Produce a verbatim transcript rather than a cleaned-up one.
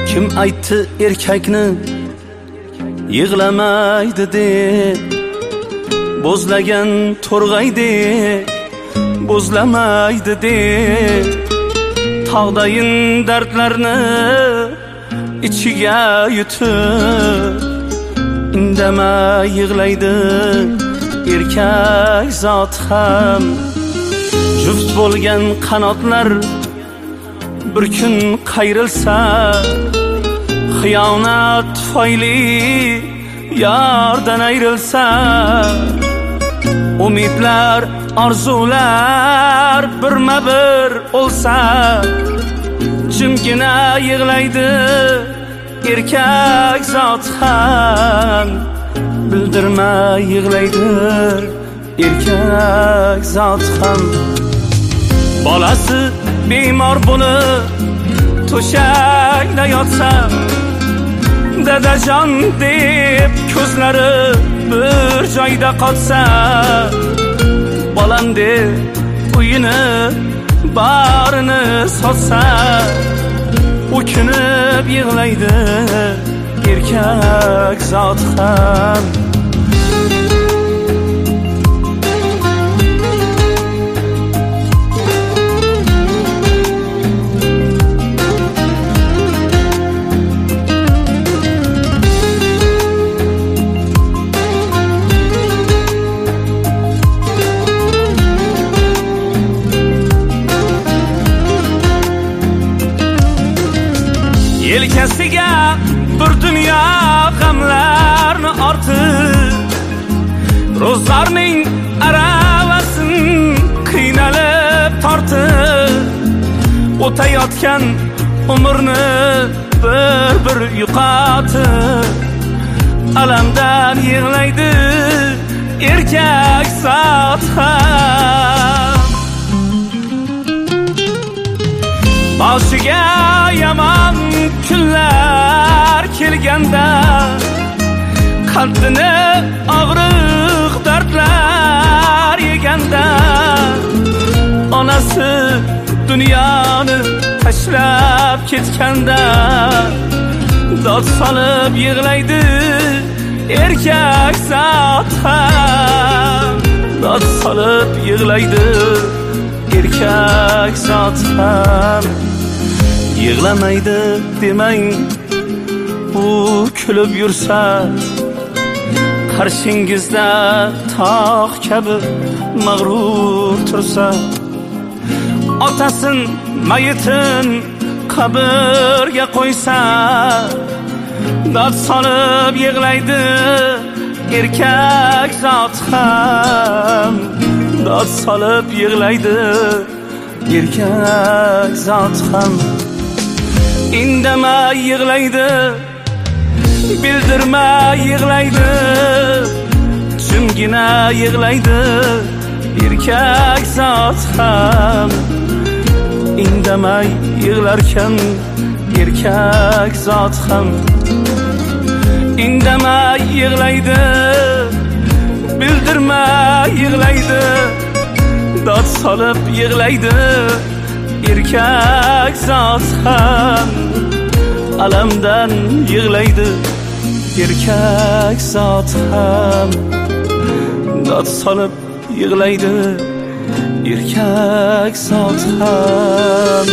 Kim aytdi erkakni yig'lamaydi deb, bo'zlagan to'rg'aydek bo'zlamaydi deb, tog'dayin dardlarni ichiga yutib, indamay yig'laydi erkak zot ham. Juft bo'lgan qanotlar bir kun qayrilsa, xiyonat tufayli yardan ayrilsa, umidlar, orzular birma bir o'lsa, jimgina yig'laydi erkak zot ham. Bildirmay yig'laydi erkak zot ham. Bolasi bemor bo'lib to'shakda yotsa, dadajon deb ko'zlari bir joyda qotsa, bolam deb uyini barini sotsa, o'kinib yig'laydi erkak zot ham. Yelkasiga bir dunyo g'amlarni ortib, ro'zlarning aravasin qiynalib tortib, o'tayotgan umrni bir bir yo'qotib, alamdan yig'laydi erkak zot ham. Boshiga yomon kunlar kelganda, qalbini og'riq dardlar yeganda, onasi dunyoni tashlab ketganda, dod solib yig'laydi erkak zot ham. Dod solib yig'laydi erkak zot ham. Yig'lamaydi demang, u kulib yursa, qarshingizda tog' kabi mag'rur tursa, otasin mayitin qabrga qo'ysa, dod solib yig'laydi erkak zot ham. Dod solib yig'laydi erkak zot ham. Indamay yig'laydi, bildirmay yig'laydi, jimgina yig'laydi erkak zot ham. Indamay yig'larkan erkak zot ham. Indamay yig'laydi, bildirmay yig'laydi, dod solib yig'laydi erkak zot ham. Alamdan yig'laydi erkak zot ham. Dod solib yig'laydi erkak zot ham.